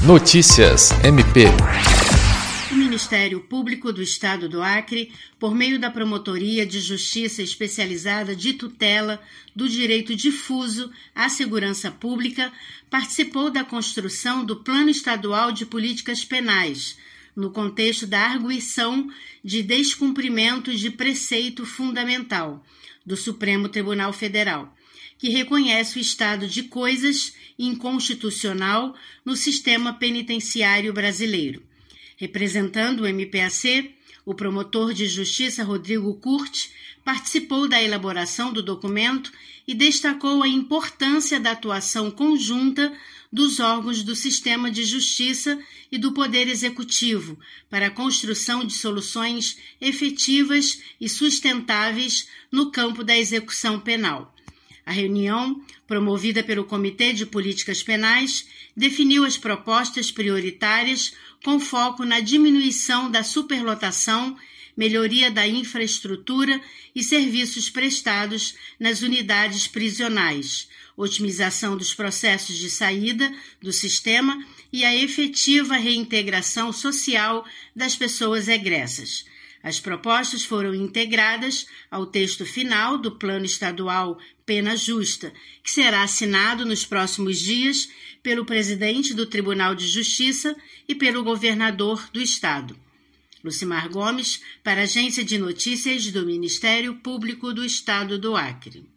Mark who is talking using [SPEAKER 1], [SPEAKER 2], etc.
[SPEAKER 1] Notícias MP.
[SPEAKER 2] O Ministério Público do Estado do Acre, por meio da Promotoria de Justiça Especializada de Tutela do Direito Difuso à Segurança Pública, participou da construção do Plano Estadual de Políticas Penais, no contexto da arguição de descumprimento de preceito fundamental do Supremo Tribunal Federal, que reconhece o estado de coisas inconstitucional no sistema penitenciário brasileiro. Representando o MPAC, o promotor de justiça Rodrigo Curti participou da elaboração do documento e destacou a importância da atuação conjunta dos órgãos do sistema de justiça e do Poder Executivo para a construção de soluções efetivas e sustentáveis no campo da execução penal. A reunião, promovida pelo Comitê de Políticas Penais, definiu as propostas prioritárias com foco na diminuição da superlotação, melhoria da infraestrutura e serviços prestados nas unidades prisionais, otimização dos processos de saída do sistema e a efetiva reintegração social das pessoas egressas. As propostas foram integradas ao texto final do Plano Estadual Pena Justa, que será assinado nos próximos dias pelo presidente do Tribunal de Justiça e pelo governador do Estado. Lucimar Gomes, para a Agência de Notícias do Ministério Público do Estado do Acre.